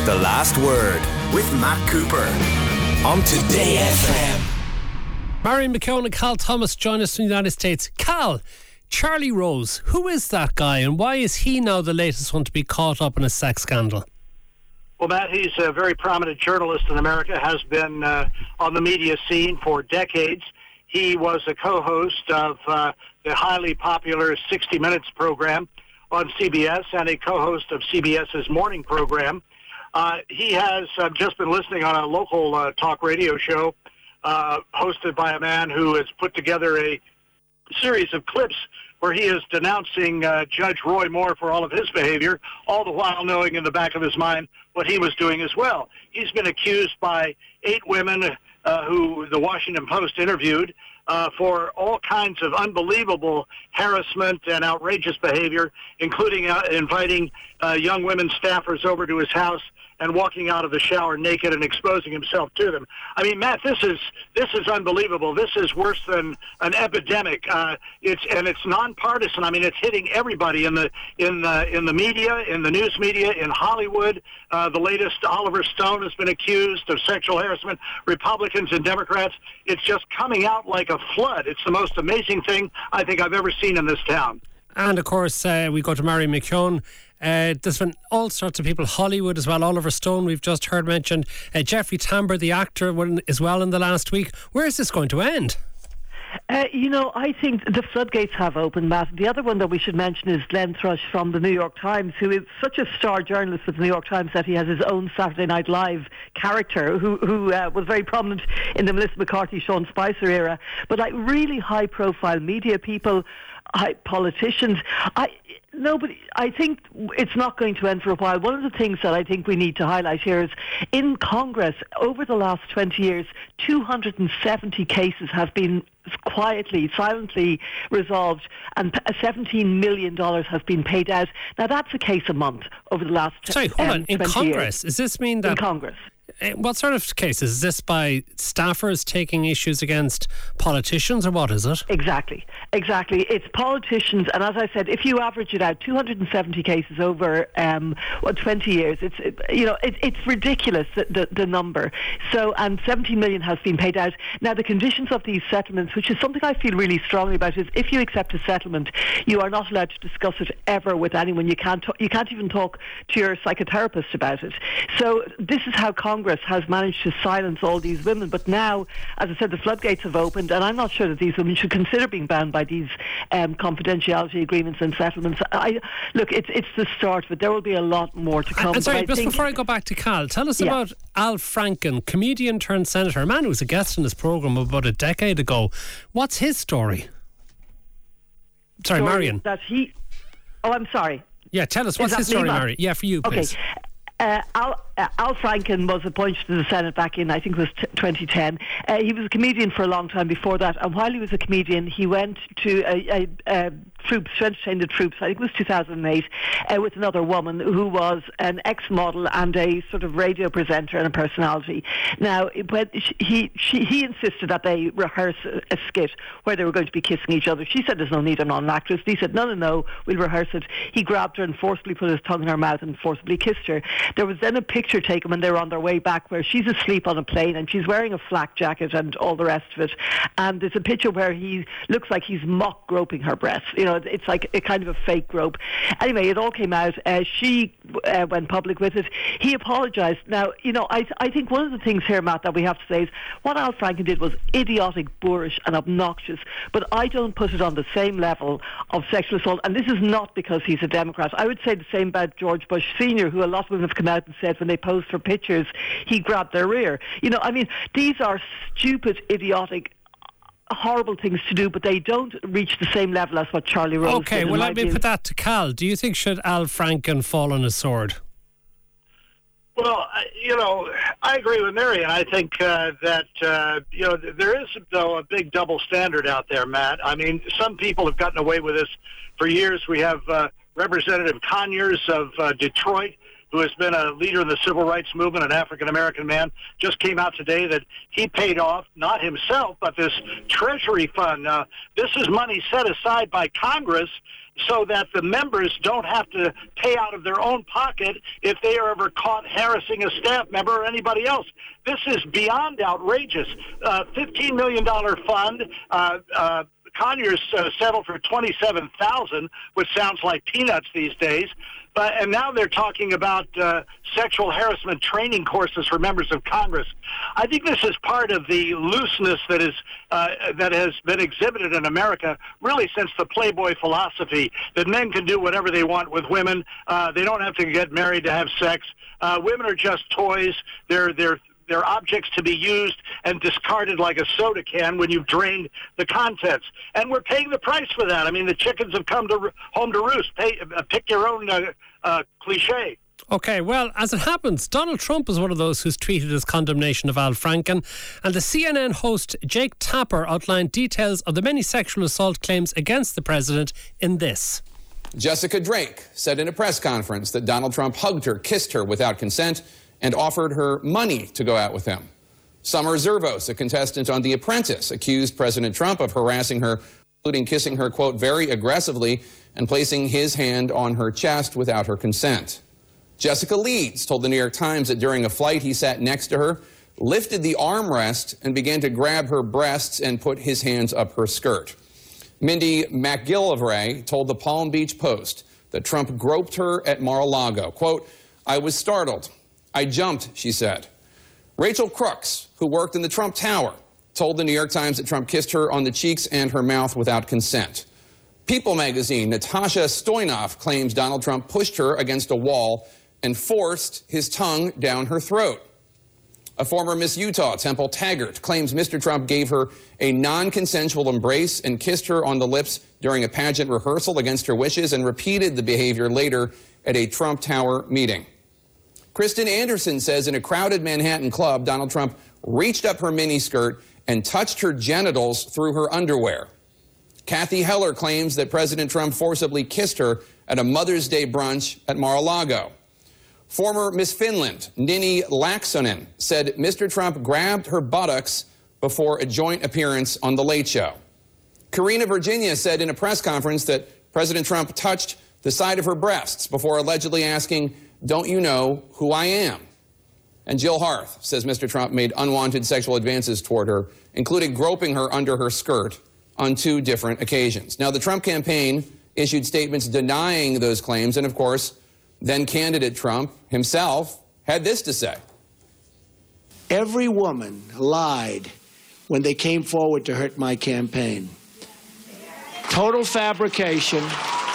The Last Word with Matt Cooper on Today FM. Marion McKeown and Cal Thomas join us from the United States. Cal, Charlie Rose, who is that guy and why is he now the latest one to be caught up in a sex scandal? Well, Matt, he's a very prominent journalist in America, has been on the media scene for decades. He was a co-host of the highly popular 60 Minutes program on CBS and a co-host of CBS's morning program. He has just been listening on a local talk radio show hosted by a man who has put together a series of clips where he is denouncing Judge Roy Moore for all of his behavior, all the while knowing in the back of his mind what he was doing as well. He's been accused by 8 women who the Washington Post interviewed for all kinds of unbelievable harassment and outrageous behavior, including inviting young women staffers over to his house and walking out of the shower naked and exposing himself to them. I mean, Matt, this is unbelievable. This is worse than an epidemic. It's nonpartisan. I mean, it's hitting everybody in the media, in the news media, in Hollywood. The latest, Oliver Stone has been accused of sexual harassment. Republicans and Democrats. It's just coming out like a flood. It's the most amazing thing I think I've ever seen in this town. And of course, we go to Marion McKeown. There's been all sorts of people, Hollywood as well, Oliver Stone, we've just heard mentioned, Jeffrey Tambor, the actor, as well in the last week. Where is this going to end? I think the floodgates have opened, Matt. The other one that we should mention is Glenn Thrush from the New York Times, who is such a star journalist with the New York Times that he has his own Saturday Night Live character who was very prominent in the Melissa McCarthy, Sean Spicer era. But really high-profile media people, politicians, I think it's not going to end for a while. One of the things that I think we need to highlight here is in Congress, over the last 20 years, 270 cases have been quietly, silently resolved, and $17 million has been paid out. Now, that's a case a month over the last 20 years. Sorry, hold on. In Congress? Does this mean that... In Congress. What sort of cases? Is this by staffers taking issues against politicians, or what is it? Exactly. It's politicians, and as I said, if you average it out, 270 cases over 20 years, it's ridiculous, the number. So, and 17 million has been paid out. Now, the conditions of these settlements, which is something I feel really strongly about, is if you accept a settlement, you are not allowed to discuss it ever with anyone. You can't even talk to your psychotherapist about it. So, this is how Congress has managed to silence all these women. But now, as I said, the floodgates have opened, and I'm not sure that these women should consider being bound by these confidentiality agreements and settlements. It's the start, but there will be a lot more to come. And sorry, just before I go back to Cal, tell us about Al Franken, comedian turned senator, a man who was a guest in this programme about a decade ago. What's his story? Sorry, Marion. I'm sorry. Yeah, tell us, what's his story, Marion? Yeah, for you, please. Okay. Al Franken was appointed to the Senate back in, I think it was 2010. He was a comedian for a long time before that, and while he was a comedian, he went to to entertain the troops, I think it was 2008, with another woman who was an ex-model and a sort of radio presenter and a personality. Now, when he insisted that they rehearse a skit where they were going to be kissing each other. She said, "There's no need, I'm not an actress." He said, no, we'll rehearse it. He grabbed her and forcibly put his tongue in her mouth and forcibly kissed her. There was then a picture taken when they were on their way back where she's asleep on a plane and she's wearing a flak jacket and all the rest of it. And there's a picture where he looks like he's mock groping her breasts. It's like a kind of a fake grope. Anyway, it all came out. She went public with it. He apologised. Now, I think one of the things here, Matt, that we have to say is what Al Franken did was idiotic, boorish and obnoxious, but I don't put it on the same level of sexual assault. And this is not because he's a Democrat. I would say the same about George Bush Sr., who a lot of women have come out and said when they posed for pictures, he grabbed their rear. These are stupid, idiotic, horrible things to do, but they don't reach the same level as what Charlie Rose did. Okay, well, let me put that to Cal. Do you think should Al Franken fall on his sword? Well, I agree with Marion. I think that there is, though, a big double standard out there, Matt. I mean, some people have gotten away with this for years. We have Representative Conyers of Detroit, who has been a leader in the civil rights movement, an African-American man, just came out today that he paid off, not himself, but this Treasury fund. This is money set aside by Congress so that the members don't have to pay out of their own pocket if they are ever caught harassing a staff member or anybody else. This is beyond outrageous. $15 million fund. Conyers settled for $27,000, which sounds like peanuts these days. And now they're talking about sexual harassment training courses for members of Congress. I think this is part of the looseness that has been exhibited in America really since the Playboy philosophy, that men can do whatever they want with women. They don't have to get married to have sex. Women are just toys. They're objects to be used and discarded like a soda can when you've drained the contents. And we're paying the price for that. I mean, the chickens have come home to roost. Pick your own cliche. Okay, well, as it happens, Donald Trump is one of those who's tweeted his condemnation of Al Franken, and the CNN host Jake Tapper outlined details of the many sexual assault claims against the president in this. Jessica Drake said in a press conference that Donald Trump hugged her, kissed her without consent, and offered her money to go out with him. Summer Zervos, a contestant on The Apprentice, accused President Trump of harassing her, including kissing her, quote, very aggressively and placing his hand on her chest without her consent. Jessica Leeds told the New York Times that during a flight he sat next to her, lifted the armrest and began to grab her breasts and put his hands up her skirt. Mindy McGillivray told the Palm Beach Post that Trump groped her at Mar-a-Lago. Quote, I was startled. I jumped, she said. Rachel Crooks, who worked in the Trump Tower, told the New York Times that Trump kissed her on the cheeks and her mouth without consent. People magazine Natasha Stoynoff claims Donald Trump pushed her against a wall and forced his tongue down her throat. A former Miss Utah, Temple Taggart, claims Mr. Trump gave her a non-consensual embrace and kissed her on the lips during a pageant rehearsal against her wishes and repeated the behavior later at a Trump Tower meeting. Kristen Anderson says in a crowded Manhattan club, Donald Trump reached up her miniskirt and touched her genitals through her underwear. Kathy Heller claims that President Trump forcibly kissed her at a Mother's Day brunch at Mar-a-Lago. Former Miss Finland, Nini Laaksonen, said Mr. Trump grabbed her buttocks before a joint appearance on The Late Show. Karina Virginia said in a press conference that President Trump touched the side of her breasts before allegedly asking, don't you know who I am? And Jill Harth says Mr. Trump made unwanted sexual advances toward her, including groping her under her skirt on 2 different occasions. Now, the Trump campaign issued statements denying those claims, and of course, then candidate Trump himself had this to say. Every woman lied when they came forward to hurt my campaign. Total fabrication.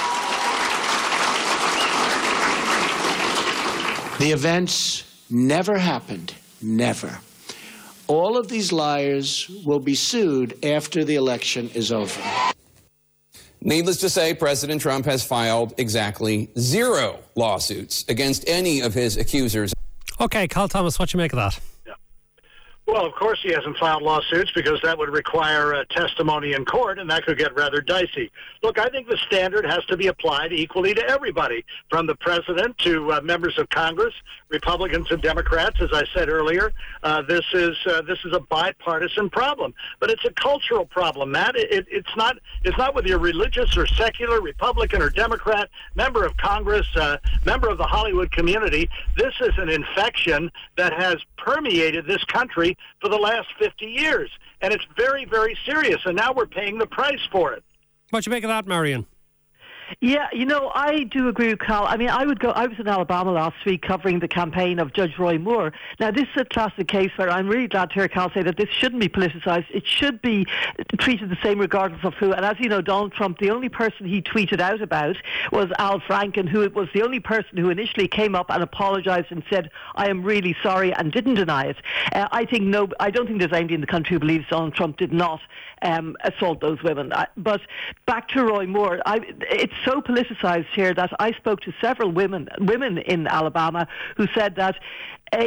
The events never happened. Never. All of these liars will be sued after the election is over. Needless to say, President Trump has filed exactly 0 lawsuits against any of his accusers. Okay, Carl Thomas, what do you make of that? Well, of course he hasn't filed lawsuits because that would require testimony in court, and that could get rather dicey. Look, I think the standard has to be applied equally to everybody, from the president to members of Congress, Republicans and Democrats. As I said earlier, this is a bipartisan problem, but it's a cultural problem, Matt. It's not whether you're religious or secular, Republican or Democrat, member of Congress, member of the Hollywood community. This is an infection that has permeated this country for the last 50 years. And it's very, very serious. And now we're paying the price for it. What do you make of that, Marion? Yeah, I do agree with Carl. I mean, I was in Alabama last week covering the campaign of Judge Roy Moore. Now, this is a classic case where I'm really glad to hear Carl say that this shouldn't be politicised. It should be treated the same regardless of who. And as you know, Donald Trump, the only person he tweeted out about was Al Franken, who was the only person who initially came up and apologised and said, I am really sorry, and didn't deny it. I don't think there's anybody in the country who believes Donald Trump did not assault those women. But back to Roy Moore, it's so politicised here that I spoke to several women in Alabama who said that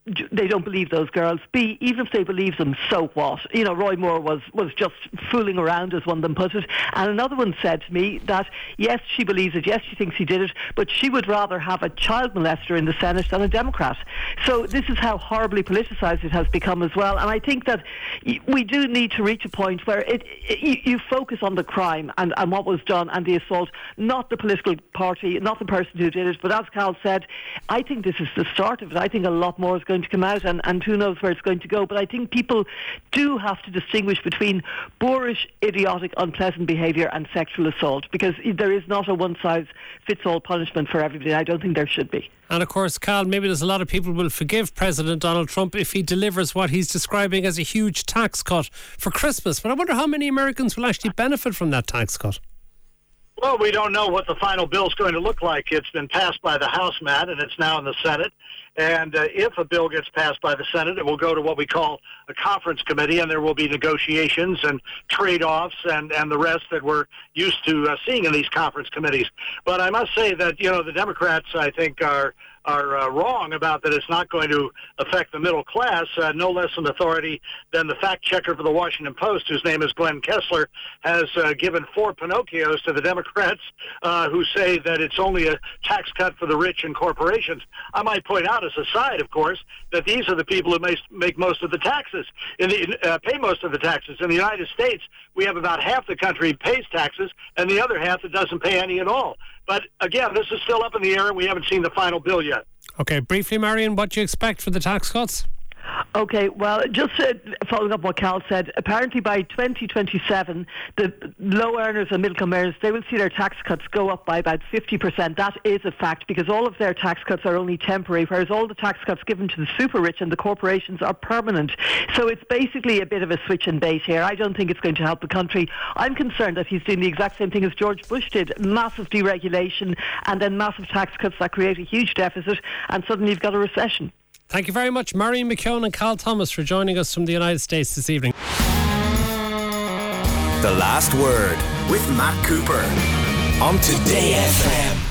they don't believe those girls. B, even if they believe them, so what? You know, Roy Moore was just fooling around, as one of them put it. And another one said to me that, yes, she believes it, yes, she thinks he did it, but she would rather have a child molester in the Senate than a Democrat. So this is how horribly politicised it has become as well. And I think that we do need to reach a point where you focus on the crime and what was done and the assault, not the political party, not the person who did it. But as Cal said, I think this is the start of it. I think a lot more is going to come out, and who knows where it's going to go. But I think people do have to distinguish between boorish, idiotic, unpleasant behaviour and sexual assault, because there is not a one-size-fits-all punishment for everybody. I don't think there should be. And of course, Cal, maybe there's a lot of people will forgive President Donald Trump if he delivers what he's describing as a huge tax cut for Christmas. But I wonder how many Americans will actually benefit from that tax cut. Well, we don't know what the final bill is going to look like. It's been passed by the House, Matt, and it's now in the Senate. And if a bill gets passed by the Senate, it will go to what we call a conference committee, and there will be negotiations and trade-offs and the rest that we're used to seeing in these conference committees. But I must say that, you know, the Democrats, I think, are wrong about that it's not going to affect the middle class. No less an authority than the fact checker for the Washington Post, whose name is Glenn Kessler, has given 4 Pinocchios to the Democrats who say that it's only a tax cut for the rich and corporations. I might point out as a side, of course, that these are the people who make most of the taxes, pay most of the taxes. In the United States, we have about half the country pays taxes and the other half that doesn't pay any at all. But again, this is still up in the air and we haven't seen the final bill yet. Okay, briefly, Marion, what do you expect for the tax cuts? Okay, well, just following up what Cal said, apparently by 2027, the low earners and middle-income earners, they will see their tax cuts go up by about 50%. That is a fact, because all of their tax cuts are only temporary, whereas all the tax cuts given to the super rich and the corporations are permanent. So it's basically a bit of a switch and bait here. I don't think it's going to help the country. I'm concerned that he's doing the exact same thing as George Bush did, massive deregulation and then massive tax cuts that create a huge deficit, and suddenly you've got a recession. Thank you very much, Marion McKeown and Cal Thomas, for joining us from the United States this evening. The Last Word with Matt Cooper on Today FM.